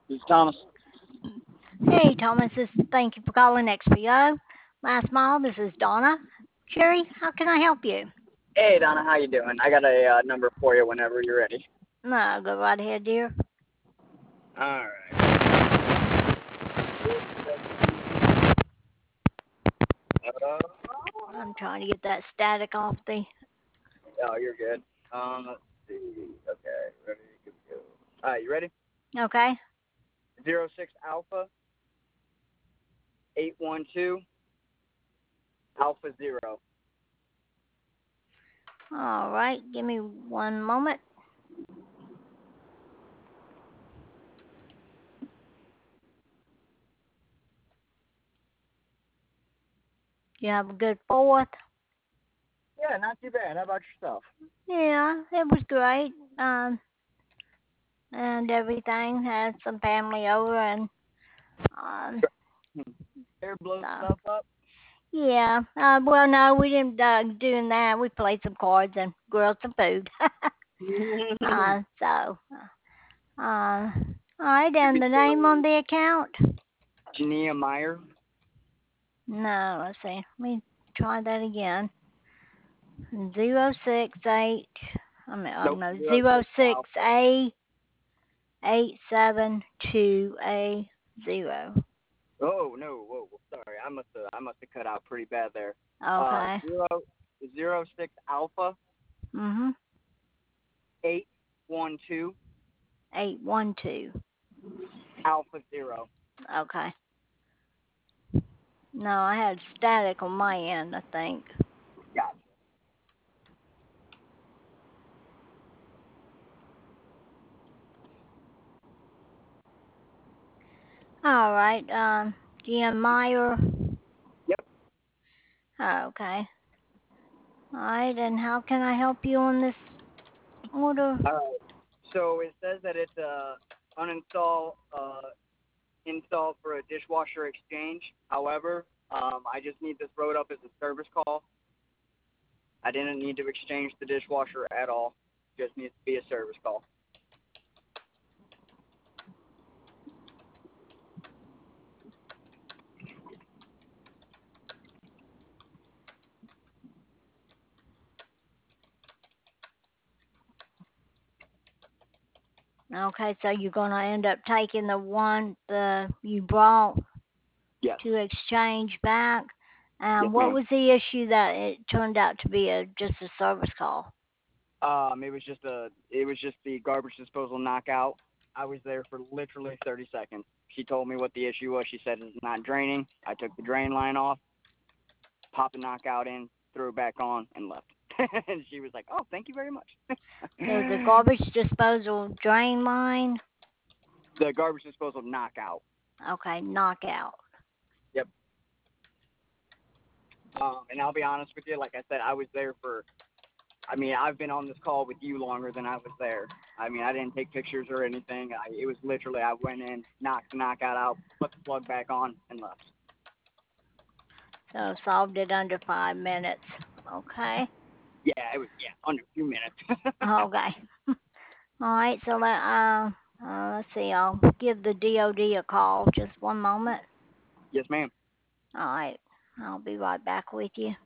This is Thomas. Hey, Thomas, thank you for calling XPO. Last mile, this is Donna. Sherry, how can I help you? Hey, Donna, how you doing? I got a number for you whenever you're ready. No, go right ahead, dear. All right. I'm trying to get that static off the. Oh, you're good. Let's see. Okay, ready? Good to go. All right, you ready? Okay. 06 Alpha 812 Alpha Zero. All right, give me one moment. You have a good fourth. Yeah, not too bad. How about yourself? Yeah, it was great. And everything. Had some family over and um, Air blow so stuff up. yeah. Well, no, we didn't doing that. We played some cards and grilled some food. So all right, and the name on the account? Jania Meyer. No, let's see. Let me try that again. 068. I mean, oh Nope. no, Zero zero six six Alpha. A 872A0. Oh no! Whoa! Sorry, I must have cut out pretty bad there. Okay. Zero 06 Alpha Mhm. 812 812. Alpha Zero. Okay. No, I had static on my end, I think. Gotcha. All right. GM Meyer. Yep. Okay. All right, and how can I help you on this order? All right. So it says that it's uninstall install for a dishwasher exchange. However, I just need this wrote up as a service call. I didn't need to exchange the dishwasher at all. Just needs to be a service call. Okay, so you're gonna end up taking the one the you brought Yes. to exchange back. Yes, What ma'am. was the issue that it turned out to be just a service call? It was just the garbage disposal knockout. I was there for literally 30 seconds. She told me what the issue was. She said it's not draining. I took the drain line off, popped the knockout in, threw it back on, and left. And she was like, "Oh, thank you very much." So the garbage disposal drain line. The garbage disposal knockout. Okay, knockout. Yep. And I'll be honest with you, like I said, I was there for. I mean, I've been on this call with you longer than I was there. I mean, I didn't take pictures or anything. It was literally I went in, knocked the knockout out, put the plug back on, and left. So solved it under 5 minutes. Okay. Yeah, it was under 2 minutes. Okay. All right. So let's see. I'll give the DOD a call. Just one moment. Yes, ma'am. All right. I'll be right back with you.